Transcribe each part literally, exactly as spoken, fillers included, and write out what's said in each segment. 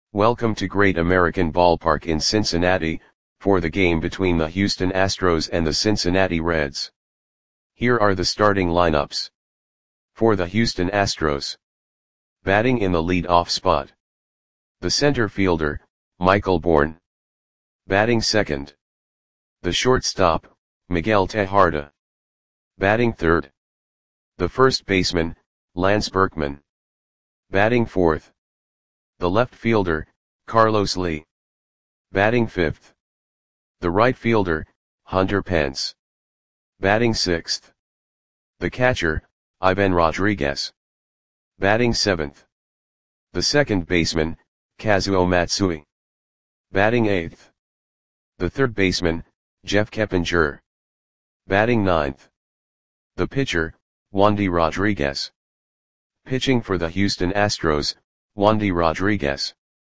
Welcome to Great American Ballpark in Cincinnati, for the game between the Houston Astros and the Cincinnati Reds. Here are the starting lineups. For the Houston Astros. Batting in the lead-off spot. The center fielder, Michael Bourn. Batting second. The shortstop, Miguel Tejada. Batting third. The first baseman, Lance Berkman. Batting fourth. The left fielder, Carlos Lee. Batting fifth. The right fielder, Hunter Pence. Batting sixth. The catcher, Ivan Rodriguez. Batting seventh. The second baseman, Kazuo Matsui. Batting eighth. The third baseman, Jeff Keppinger. Batting ninth. The pitcher, Wandy Rodriguez. Pitching for the Houston Astros, Wandy Rodriguez.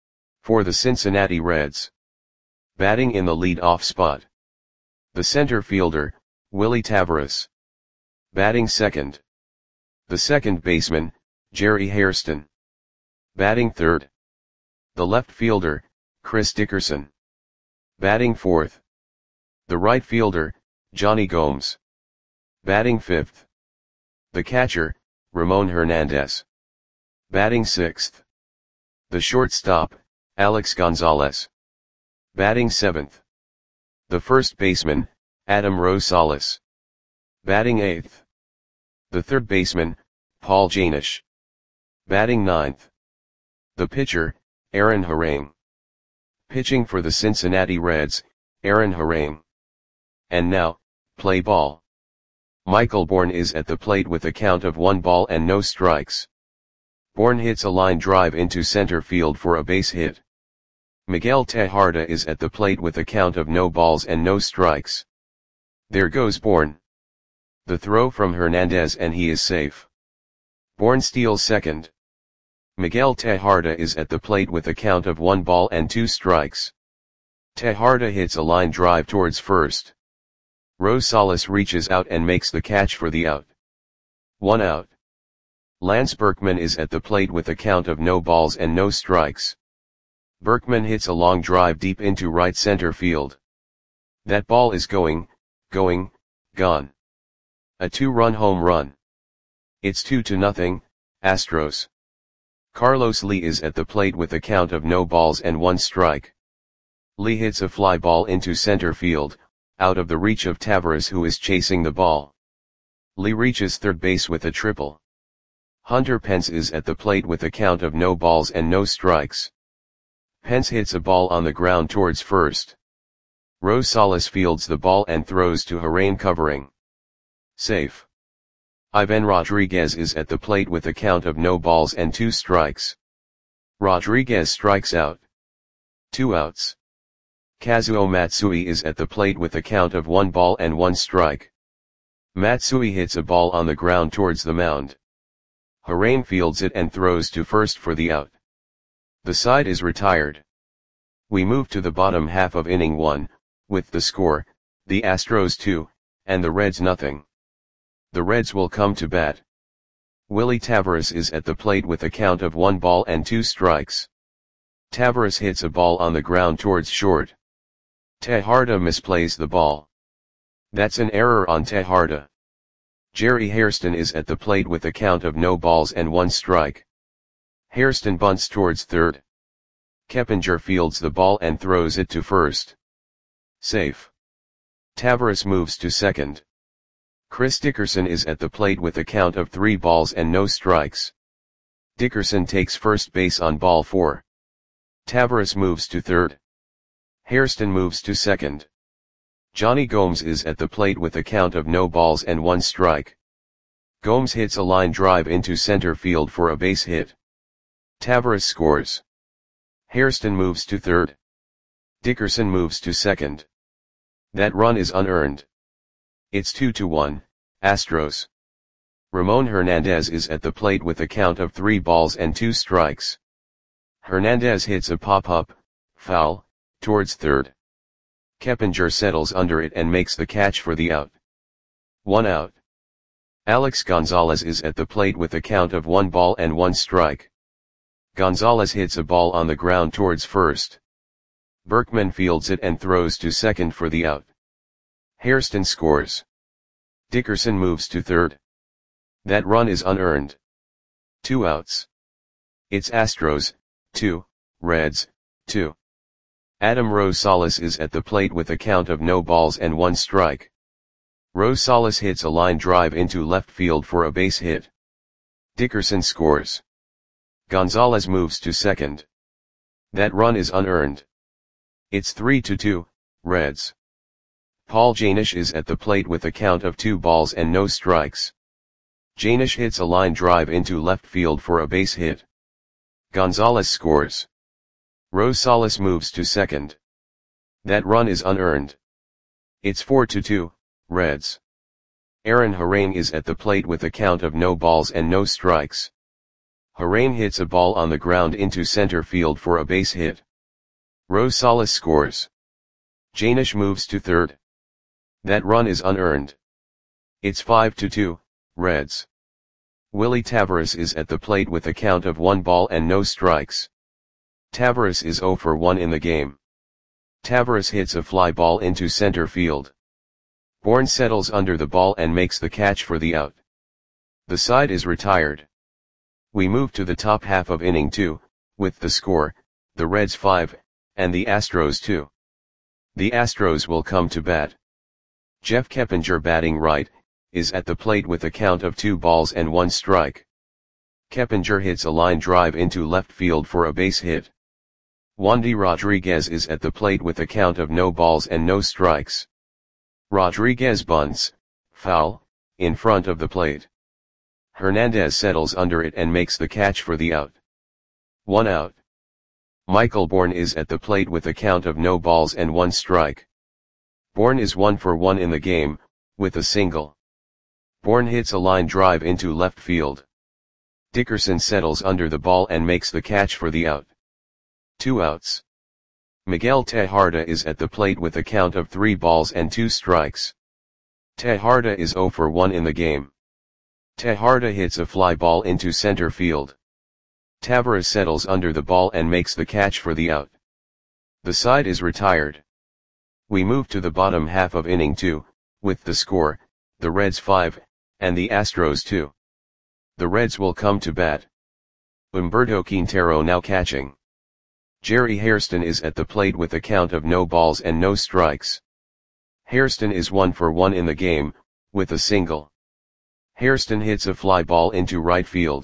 For the Cincinnati Reds. Batting in the lead-off spot. The center fielder, Willie Taveras. Batting second. The second baseman, Jerry Hairston. Batting third. The left fielder, Chris Dickerson. Batting fourth. The right fielder, Johnny Gomes. Batting fifth. The catcher, Ramon Hernandez. Batting sixth. The shortstop, Alex Gonzalez. Batting seventh. The first baseman, Adam Rosales. Batting eighth. The third baseman, Paul Janish. Batting ninth. The pitcher, Aaron Harang. Pitching for the Cincinnati Reds, Aaron Harang. And now, play ball. Michael Bourn is at the plate with a count of one ball and no strikes. Bourn hits a line drive into center field for a base hit. Miguel Tejada is at the plate with a count of no balls and no strikes. There goes Bourn. The throw from Hernandez and he is safe. Bourn steals second. Miguel Tejada is at the plate with a count of one ball and two strikes. Tejada hits a line drive towards first. Rosales reaches out and makes the catch for the out. One out. Lance Berkman is at the plate with a count of no balls and no strikes. Berkman hits a long drive deep into right center field. That ball is going, going, gone. A two-run home run. It's two to nothing, Astros. Carlos Lee is at the plate with a count of no balls and one strike. Lee hits a fly ball into center field, out of the reach of Taveras who is chasing the ball. Lee reaches third base with a triple. Hunter Pence is at the plate with a count of no balls and no strikes. Pence hits a ball on the ground towards first. Rosales fields the ball and throws to Harang covering. Safe. Ivan Rodriguez is at the plate with a count of no balls and two strikes. Rodriguez strikes out. Two outs. Kazuo Matsui is at the plate with a count of one ball and one strike. Matsui hits a ball on the ground towards the mound. Harang fields it and throws to first for the out. The side is retired. We move to the bottom half of inning one, with the score, the Astros two, and the Reds nothing. The Reds will come to bat. Willie Taveras is at the plate with a count of one ball and two strikes. Taveras hits a ball on the ground towards short. Tejada misplays the ball. That's an error on Tejada. Jerry Hairston is at the plate with a count of no balls and one strike. Hairston bunts towards third. Keppinger fields the ball and throws it to first. Safe. Taveras moves to second. Chris Dickerson is at the plate with a count of three balls and no strikes. Dickerson takes first base on ball four. Taveras moves to third. Hairston moves to second. Johnny Gomes is at the plate with a count of no balls and one strike. Gomes hits a line drive into center field for a base hit. Taveras scores. Hairston moves to third. Dickerson moves to second. That run is unearned. It's two to one, Astros. Ramon Hernandez is at the plate with a count of three balls and two strikes. Hernandez hits a pop-up, foul, towards third. Keppinger settles under it and makes the catch for the out. One out. Alex Gonzalez is at the plate with a count of one ball and one strike. Gonzalez hits a ball on the ground towards first. Berkman fields it and throws to second for the out. Hairston scores. Dickerson moves to third. That run is unearned. Two outs. It's Astros, two, Reds, two. Adam Rosales is at the plate with a count of no balls and one strike. Rosales hits a line drive into left field for a base hit. Dickerson scores. Gonzalez moves to second. That run is unearned. It's three to two, Reds. Paul Janish is at the plate with a count of two balls and no strikes. Janish hits a line drive into left field for a base hit. Gonzalez scores. Rosales moves to second. That run is unearned. It's four to two, Reds. Aaron Harane is at the plate with a count of no balls and no strikes. Harane hits a ball on the ground into center field for a base hit. Rosales scores. Janish moves to third. That run is unearned. It's five to two, Reds. Willie Taveras is at the plate with a count of one ball and no strikes. Taveras is zero for one in the game. Taveras hits a fly ball into center field. Bourne settles under the ball and makes the catch for the out. The side is retired. We move to the top half of inning two, with the score, the Reds five, and the Astros two. The Astros will come to bat. Jeff Keppinger, batting right, is at the plate with a count of two balls and one strike. Keppinger hits a line drive into left field for a base hit. Wandy Rodriguez is at the plate with a count of no balls and no strikes. Rodriguez bunts, foul, in front of the plate. Hernandez settles under it and makes the catch for the out. One out. Michael Bourne is at the plate with a count of no balls and one strike. Bourne is one for one in the game, with a single. Bourne hits a line drive into left field. Dickerson settles under the ball and makes the catch for the out. Two outs. Miguel Tejada is at the plate with a count of three balls and two strikes. Tejada is zero for one in the game. Tejada hits a fly ball into center field. Taveras settles under the ball and makes the catch for the out. The side is retired. We move to the bottom half of inning two, with the score, the Reds five, and the Astros two. The Reds will come to bat. Humberto Quintero now catching. Jerry Hairston is at the plate with a count of no balls and no strikes. Hairston is one for one in the game, with a single. Hairston hits a fly ball into right field.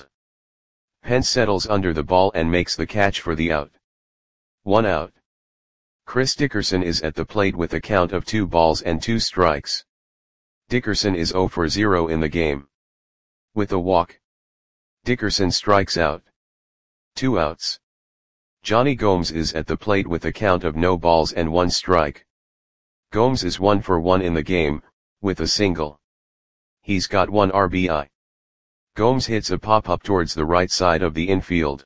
Pence settles under the ball and makes the catch for the out. One out. Chris Dickerson is at the plate with a count of two balls and two strikes. Dickerson is zero for zero in the game. With a walk. Dickerson strikes out. Two outs. Johnny Gomes is at the plate with a count of no balls and one strike. Gomes is one for one in the game, with a single. He's got one R B I. Gomes hits a pop-up towards the right side of the infield.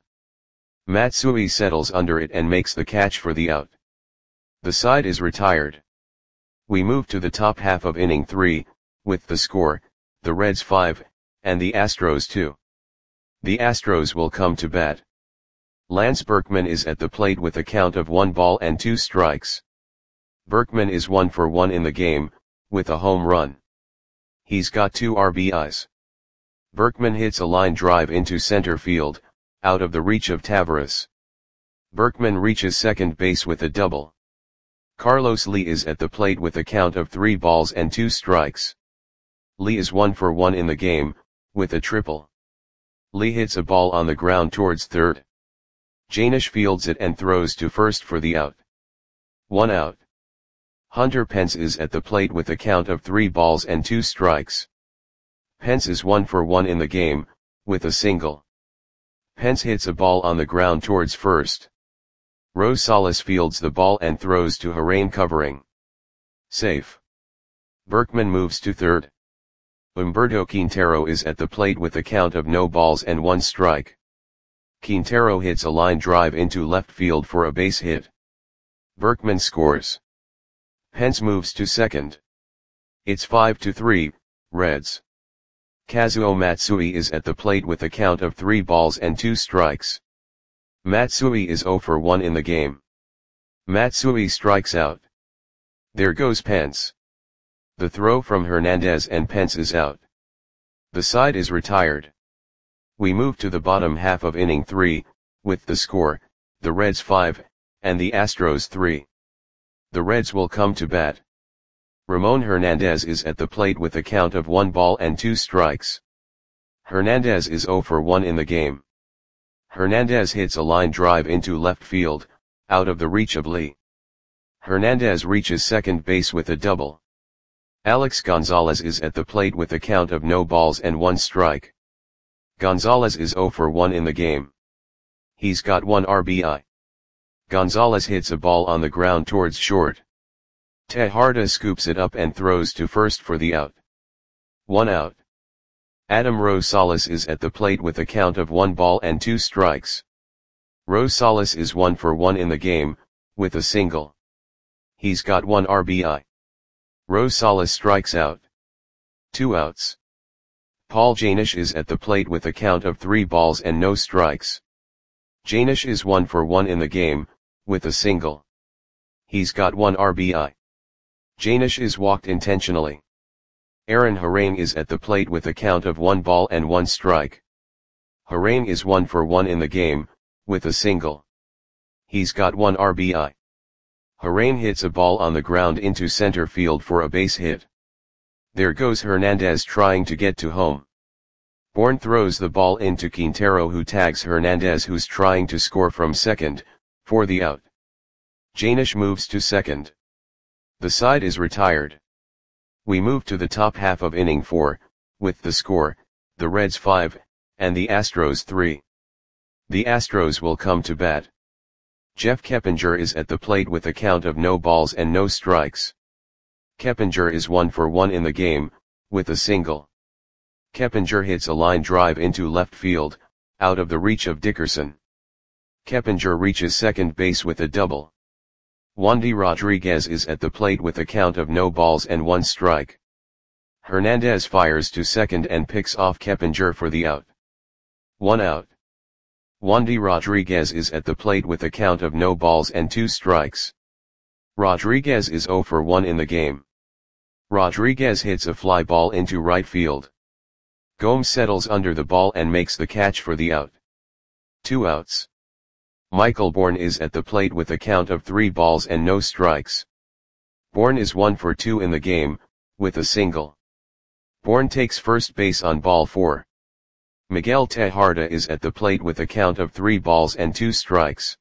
Matsui settles under it and makes the catch for the out. The side is retired. We move to the top half of inning three, with the score, the Reds five, and the Astros two. The Astros will come to bat. Lance Berkman is at the plate with a count of one ball and two strikes. Berkman is one for one in the game, with a home run. He's got two R B Is. Berkman hits a line drive into center field, out of the reach of Taveras. Berkman reaches second base with a double. Carlos Lee is at the plate with a count of three balls and two strikes. Lee is one for one in the game, with a triple. Lee hits a ball on the ground towards third. Janish fields it and throws to first for the out. One out. Hunter Pence is at the plate with a count of three balls and two strikes. Pence is one for one in the game, with a single. Pence hits a ball on the ground towards first. Rosales fields the ball and throws to Harane covering. Safe. Berkman moves to third. Humberto Quintero is at the plate with a count of no balls and one strike. Quintero hits a line drive into left field for a base hit. Berkman scores. Pence moves to second. It's five to three, Reds. Kazuo Matsui is at the plate with a count of three balls and two strikes. Matsui is zero for one in the game. Matsui strikes out. There goes Pence. The throw from Hernandez and Pence is out. The side is retired. We move to the bottom half of inning three, with the score, the Reds five, and the Astros three. The Reds will come to bat. Ramon Hernandez is at the plate with a count of one ball and two strikes. Hernandez is zero for one in the game. Hernandez hits a line drive into left field, out of the reach of Lee. Hernandez reaches second base with a double. Alex Gonzalez is at the plate with a count of no balls and one strike. Gonzalez is zero for one in the game. He's got one R B I. Gonzalez hits a ball on the ground towards short. Tejada scoops it up and throws to first for the out. One out. Adam Rosales is at the plate with a count of one ball and two strikes. Rosales is one for one in the game, with a single. He's got one R B I. Rosales strikes out. Two outs. Paul Janish is at the plate with a count of three balls and no strikes. Janish is one for one in the game, with a single. He's got one R B I. Janish is walked intentionally. Aaron Harang is at the plate with a count of one ball and one strike. Harang is one for one in the game, with a single. He's got one R B I. Harang hits a ball on the ground into center field for a base hit. There goes Hernandez trying to get to home. Bourne throws the ball into Quintero, who tags Hernandez, who's trying to score from second, for the out. Janish moves to second. The side is retired. We move to the top half of inning four, with the score, the Reds five, and the Astros three. The Astros will come to bat. Jeff Keppinger is at the plate with a count of no balls and no strikes. Keppinger is one for one in the game, with a single. Keppinger hits a line drive into left field, out of the reach of Dickerson. Keppinger reaches second base with a double. Wandy Rodriguez is at the plate with a count of no balls and one strike. Hernandez fires to second and picks off Keppinger for the out. One out. Wandy Rodriguez is at the plate with a count of no balls and two strikes. Rodriguez is zero for one in the game. Rodriguez hits a fly ball into right field. Gomes settles under the ball and makes the catch for the out. Two outs. Michael Bourne is at the plate with a count of three balls and no strikes. Bourne is one for two in the game, with a single. Bourne takes first base on ball four. Miguel Tejada is at the plate with a count of three balls and two strikes.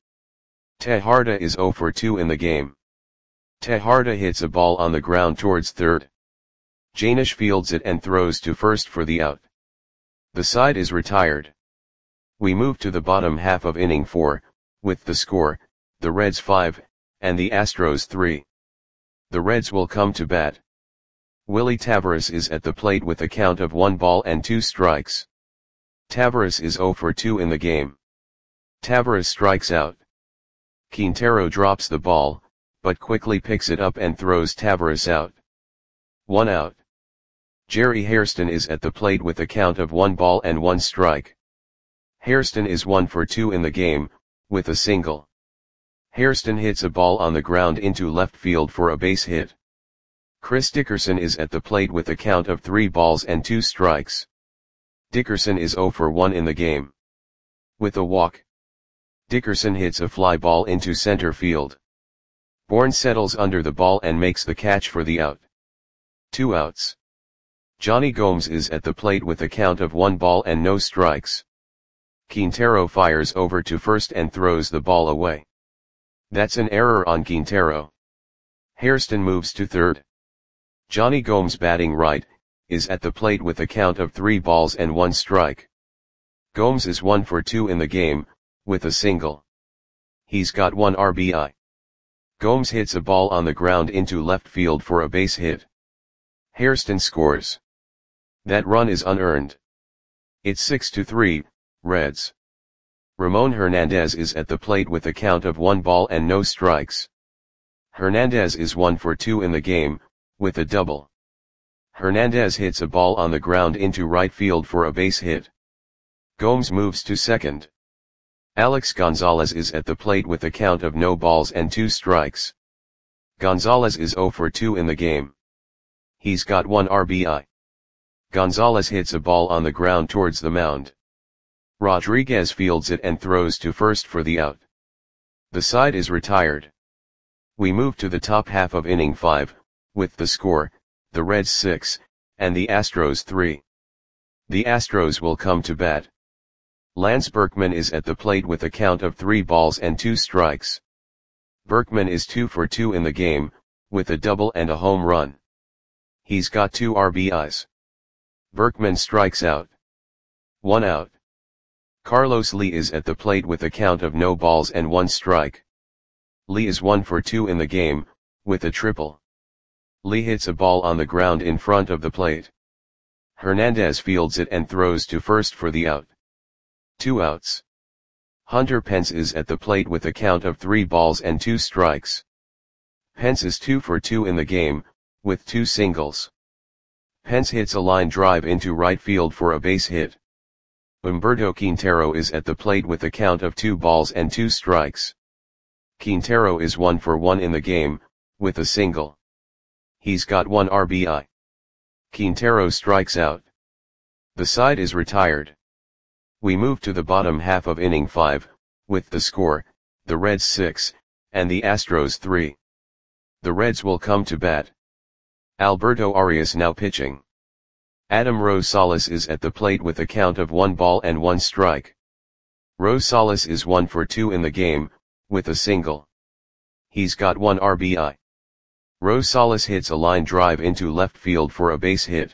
Tejada is zero for two in the game. Tejada hits a ball on the ground towards third. Janish fields it and throws to first for the out. The side is retired. We move to the bottom half of inning four, with the score, the Reds five, and the Astros three. The Reds will come to bat. Willie Taveras is at the plate with a count of one ball and two strikes. Taveras is zero for two in the game. Taveras strikes out. Quintero drops the ball, but quickly picks it up and throws Taveras out. One out. Jerry Hairston is at the plate with a count of one ball and one strike. Hairston is one for two in the game, with a single. Hairston hits a ball on the ground into left field for a base hit. Chris Dickerson is at the plate with a count of three balls and two strikes. Dickerson is zero for one in the game. With a walk. Dickerson hits a fly ball into center field. Bourne settles under the ball and makes the catch for the out. Two outs. Johnny Gomes is at the plate with a count of one ball and no strikes. Quintero fires over to first and throws the ball away. That's an error on Quintero. Hairston moves to third. Johnny Gomes, batting right, is at the plate with a count of three balls and one strike. Gomes is one for two in the game, with a single. He's got one R B I. Gomes hits a ball on the ground into left field for a base hit. Hairston scores. That run is unearned. It's six to three, Reds. Ramon Hernandez is at the plate with a count of one ball and no strikes. Hernandez is one for two in the game, with a double. Hernandez hits a ball on the ground into right field for a base hit. Gomes moves to second. Alex Gonzalez is at the plate with a count of no balls and two strikes. Gonzalez is zero for two in the game. He's got one R B I. Gonzalez hits a ball on the ground towards the mound. Rodriguez fields it and throws to first for the out. The side is retired. We move to the top half of inning five, with the score, the Reds six, and the Astros three. The Astros will come to bat. Lance Berkman is at the plate with a count of three balls and two strikes. Berkman is two for two in the game, with a double and a home run. He's got two R B Is. Berkman strikes out. One out. Carlos Lee is at the plate with a count of no balls and one strike. Lee is one for two in the game, with a triple. Lee hits a ball on the ground in front of the plate. Hernandez fields it and throws to first for the out. Two outs. Hunter Pence is at the plate with a count of three balls and two strikes. Pence is two for two in the game, with two singles. Pence hits a line drive into right field for a base hit. Humberto Quintero is at the plate with a count of two balls and two strikes. Quintero is one for one in the game, with a single. He's got one R B I. Quintero strikes out. The side is retired. We move to the bottom half of inning five, with the score, the Reds six, and the Astros three. The Reds will come to bat. Alberto Arias now pitching. Adam Rosales is at the plate with a count of one ball and one strike. Rosales is one for two in the game, with a single. He's got one R B I. Rosales hits a line drive into left field for a base hit.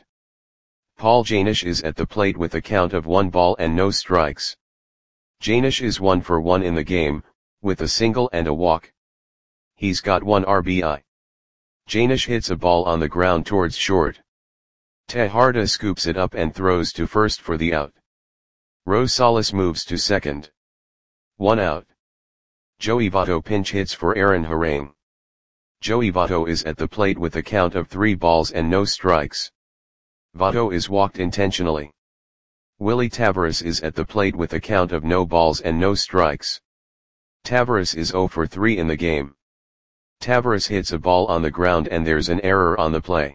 Paul Janish is at the plate with a count of one ball and no strikes. Janish is one for one in the game, with a single and a walk. He's got one R B I. Janish hits a ball on the ground towards short. Tejarda scoops it up and throws to first for the out. Rosales moves to second. One out. Joey Votto pinch hits for Aaron Harang. Joey Votto is at the plate with a count of three balls and no strikes. Votto is walked intentionally. Willie Taveras is at the plate with a count of no balls and no strikes. Taveras is zero for three in the game. Taveras hits a ball on the ground and there's an error on the play.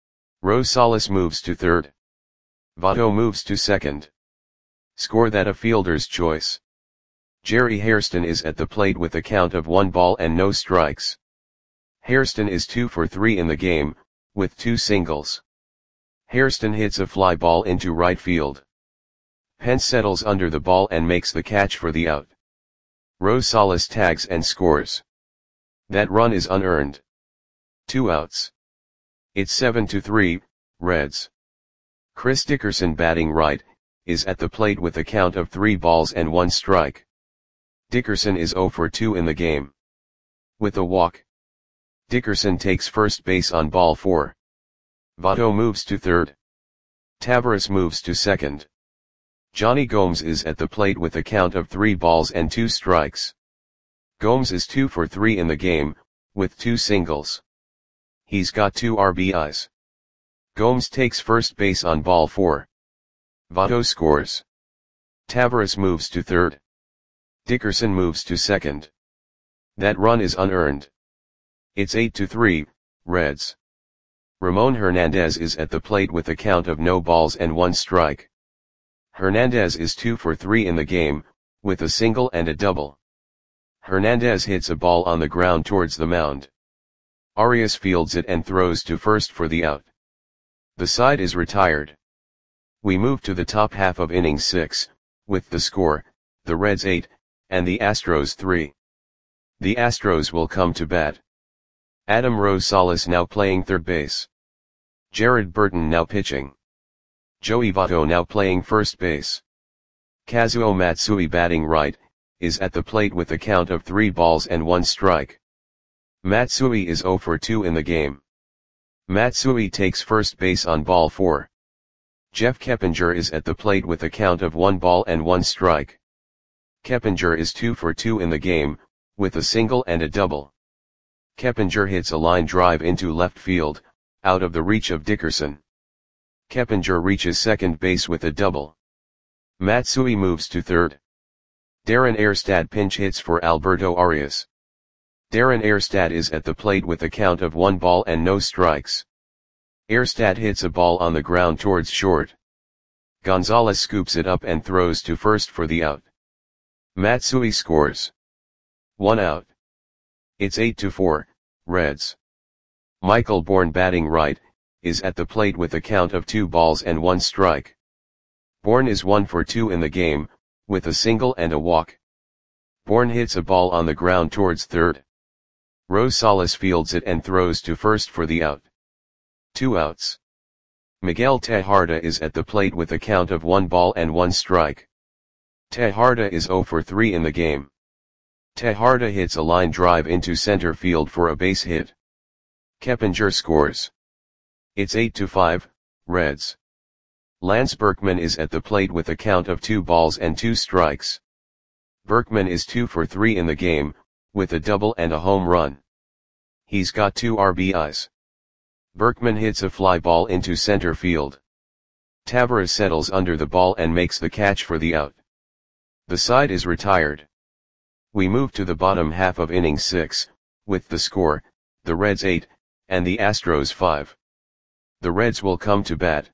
Rosales moves to third. Votto moves to second. Score that a fielder's choice. Jerry Hairston is at the plate with a count of one ball and no strikes. Hairston is two for three in the game, with two singles. Hairston hits a fly ball into right field. Pence settles under the ball and makes the catch for the out. Rosales tags and scores. That run is unearned. Two outs. It's seven to three, Reds. Chris Dickerson batting right, is at the plate with a count of three balls and one strike. Dickerson is zero for two in the game. With a walk. Dickerson takes first base on ball four. Votto moves to third. Taveras moves to second. Johnny Gomes is at the plate with a count of three balls and two strikes. Gomes is two for three in the game, with two singles. He's got two R B Is. Gomes takes first base on ball four. Votto scores. Taveras moves to third. Dickerson moves to second. That run is unearned. It's eight to three, Reds. Ramon Hernandez is at the plate with a count of no balls and one strike. Hernandez is two for three in the game, with a single and a double. Hernandez hits a ball on the ground towards the mound. Arias fields it and throws to first for the out. The side is retired. We move to the top half of inning six, with the score, the Reds eight, and the Astros three. The Astros will come to bat. Adam Rosales now playing third base. Jared Burton now pitching. Joey Votto now playing first base. Kazuo Matsui batting right, is at the plate with a count of three balls and one strike. Matsui is zero for two in the game. Matsui takes first base on ball four. Jeff Keppinger is at the plate with a count of one ball and one strike. Keppinger is two for two in the game, with a single and a double. Keppinger hits a line drive into left field, out of the reach of Dickerson. Keppinger reaches second base with a double. Matsui moves to third. Darren Erstad pinch hits for Alberto Arias. Darren Erstad is at the plate with a count of one ball and no strikes. Erstad hits a ball on the ground towards short. Gonzalez scoops it up and throws to first for the out. Matsui scores. One out. It's eight to four, Reds. Michael Bourne batting right, is at the plate with a count of two balls and one strike. Bourne is one for two in the game, with a single and a walk. Bourne hits a ball on the ground towards third. Rosales fields it and throws to first for the out. Two outs. Miguel Tejada is at the plate with a count of one ball and one strike. Tejada is zero for three in the game. Tejada hits a line drive into center field for a base hit. Keppinger scores. It's eight to five, Reds. Lance Berkman is at the plate with a count of two balls and two strikes. Berkman is two for three in the game, with a double and a home run. He's got two R B Is. Berkman hits a fly ball into center field. Taveras settles under the ball and makes the catch for the out. The side is retired. We move to the bottom half of inning six, with the score, the Reds eight, and the Astros five. The Reds will come to bat.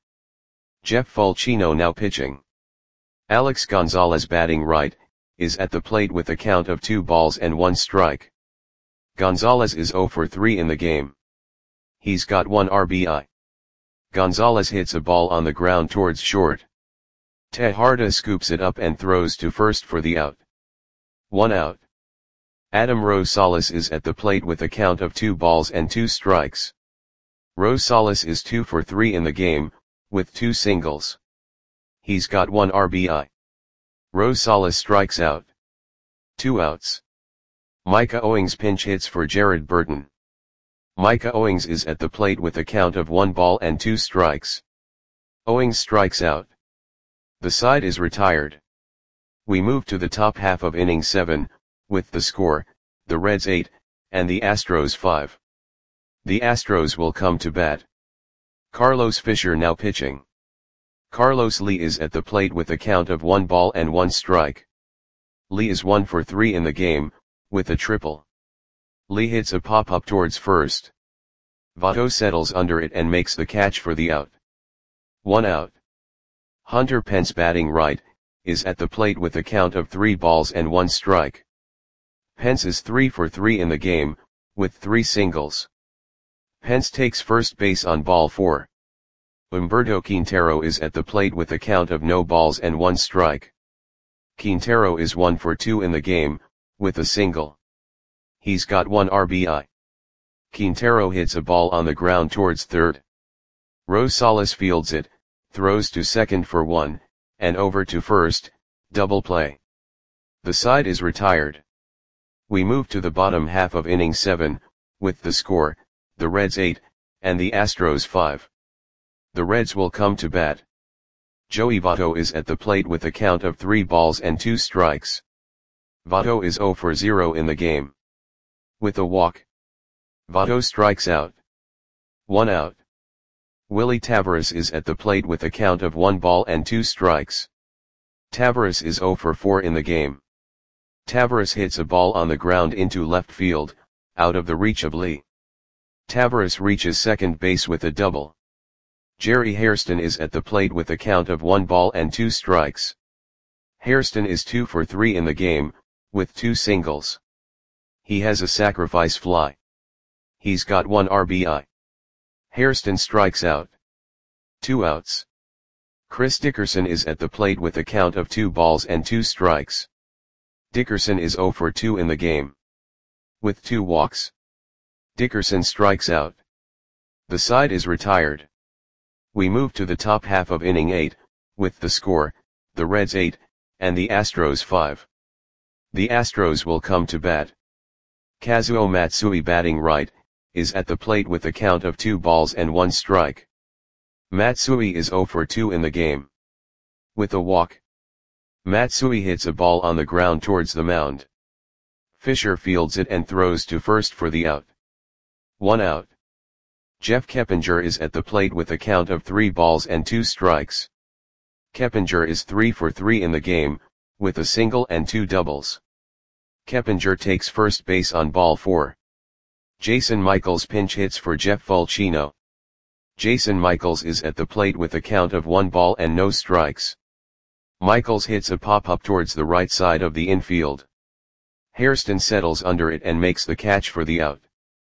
Jeff Fulcino now pitching. Alex Gonzalez batting right, is at the plate with a count of two balls and one strike. Gonzalez is zero for three in the game. He's got one R B I. Gonzalez hits a ball on the ground towards short. Tejada scoops it up and throws to first for the out. One out. Adam Rosales is at the plate with a count of two balls and two strikes. Rosales is two for three in the game, with two singles. He's got one R B I. Rosales strikes out. Two outs. Micah Owings pinch hits for Jared Burton. Micah Owings is at the plate with a count of one ball and two strikes. Owings strikes out. The side is retired. We move to the top half of inning seven, with the score, the Reds eight, and the Astros five. The Astros will come to bat. Carlos Fisher now pitching. Carlos Lee is at the plate with a count of one ball and one strike. Lee is one for three in the game, with a triple. Lee hits a pop-up towards first. Votto settles under it and makes the catch for the out. One out. Hunter Pence batting right, is at the plate with a count of three balls and one strike. Pence is three for three in the game, with three singles. Pence takes first base on ball four. Humberto Quintero is at the plate with a count of no balls and one strike. Quintero is one for two in the game, with a single. He's got one R B I. Quintero hits a ball on the ground towards third. Rosales fields it, throws to second for one, and over to first, double play. The side is retired. We move to the bottom half of inning seven, with the score, the Reds eight, and the Astros five. The Reds will come to bat. Joey Votto is at the plate with a count of three balls and two strikes. Votto is zero for zero in the game. With a walk. Votto strikes out. One out. Willie Taveras is at the plate with a count of one ball and two strikes. Taveras is zero for four in the game. Taveras hits a ball on the ground into left field, out of the reach of Lee. Taveras reaches second base with a double. Jerry Hairston is at the plate with a count of one ball and two strikes. Hairston is two for three in the game, with two singles. He has a sacrifice fly. He's got one R B I. Hairston strikes out. Two outs. Chris Dickerson is at the plate with a count of two balls and two strikes. Dickerson is zero for two in the game. With two walks. Dickerson strikes out. The side is retired. We move to the top half of inning eight, with the score, the Reds eight, and the Astros five. The Astros will come to bat. Kazuo Matsui batting right, is at the plate with a count of two balls and one strike. Matsui is zero for two in the game. With a walk. Matsui hits a ball on the ground towards the mound. Fisher fields it and throws to first for the out. One out. Jeff Keppinger is at the plate with a count of three balls and two strikes. Keppinger is three for three in the game, with a single and two doubles. Keppinger takes first base on ball four. Jason Michaels pinch hits for Jeff Fulchino. Jason Michaels is at the plate with a count of one ball and no strikes. Michaels hits a pop-up towards the right side of the infield. Hairston settles under it and makes the catch for the out.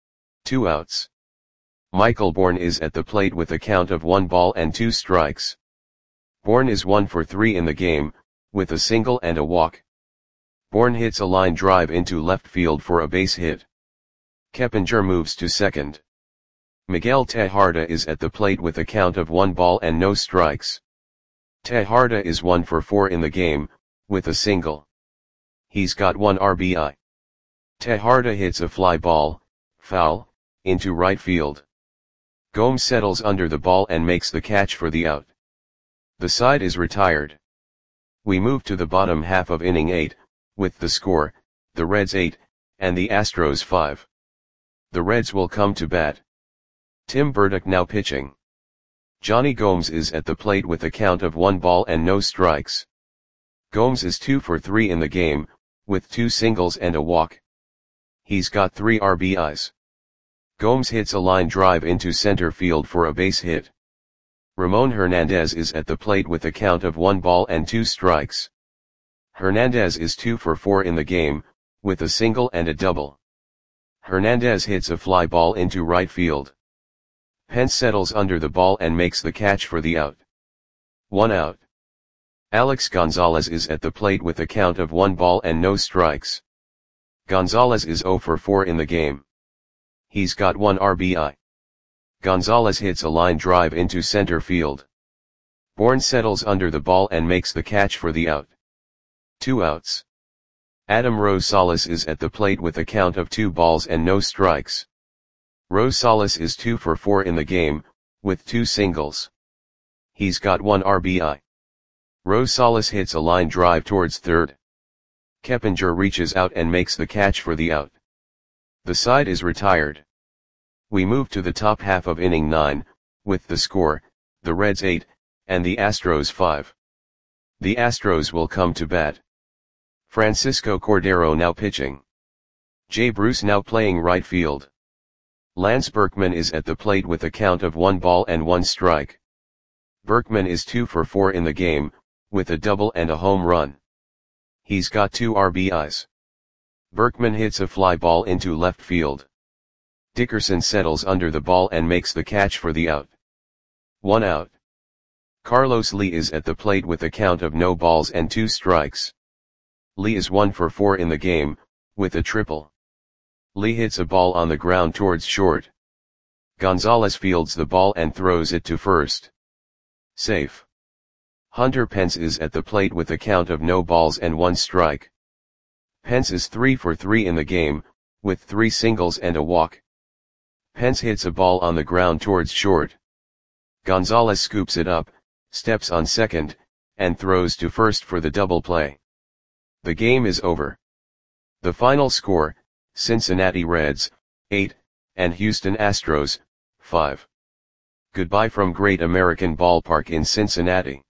Two outs. Michael Bourn is at the plate with a count of one ball and two strikes. Bourn is one for three in the game, with a single and a walk. Bourn hits a line drive into left field for a base hit. Keppinger moves to second. Miguel Tejada is at the plate with a count of one ball and no strikes. Tejada is one for four in the game, with a single. He's got one R B I. Tejada hits a fly ball, foul, into right field. Gomes settles under the ball and makes the catch for the out. The side is retired. We move to the bottom half of inning eight, with the score, the Reds eight, and the Astros five. The Reds will come to bat. Tim Burdick now pitching. Johnny Gomes is at the plate with a count of one ball and no strikes. Gomes is two for three in the game, with two singles and a walk. He's got three R B Is. Gomes hits a line drive into center field for a base hit. Ramon Hernandez is at the plate with a count of one ball and two strikes. Hernandez is two for four in the game, with a single and a double. Hernandez hits a fly ball into right field. Pence settles under the ball and makes the catch for the out. One out. Alex Gonzalez is at the plate with a count of one ball and no strikes. Gonzalez is zero for four in the game. He's got one R B I. Gonzalez hits a line drive into center field. Bourn settles under the ball and makes the catch for the out. Two outs. Adam Rosales is at the plate with a count of two balls and no strikes. Rosales is two for four in the game, with two singles. He's got one R B I. Rosales hits a line drive towards third. Keppinger reaches out and makes the catch for the out. The side is retired. We move to the top half of inning nine, with the score, the Reds eight, and the Astros five. The Astros will come to bat. Francisco Cordero now pitching. Jay Bruce now playing right field. Lance Berkman is at the plate with a count of one ball and one strike. Berkman is two for four in the game, with a double and a home run. He's got two R B Is. Berkman hits a fly ball into left field. Dickerson settles under the ball and makes the catch for the out. One out. Carlos Lee is at the plate with a count of no balls and two strikes. Lee is one for four in the game, with a triple. Lee hits a ball on the ground towards short. Gonzalez fields the ball and throws it to first. Safe. Hunter Pence is at the plate with a count of no balls and one strike. Pence is three for three in the game, with three singles and a walk. Pence hits a ball on the ground towards short. Gonzalez scoops it up, steps on second, and throws to first for the double play. The game is over. The final score, Cincinnati Reds, eight, and Houston Astros, five. Goodbye from Great American Ballpark in Cincinnati.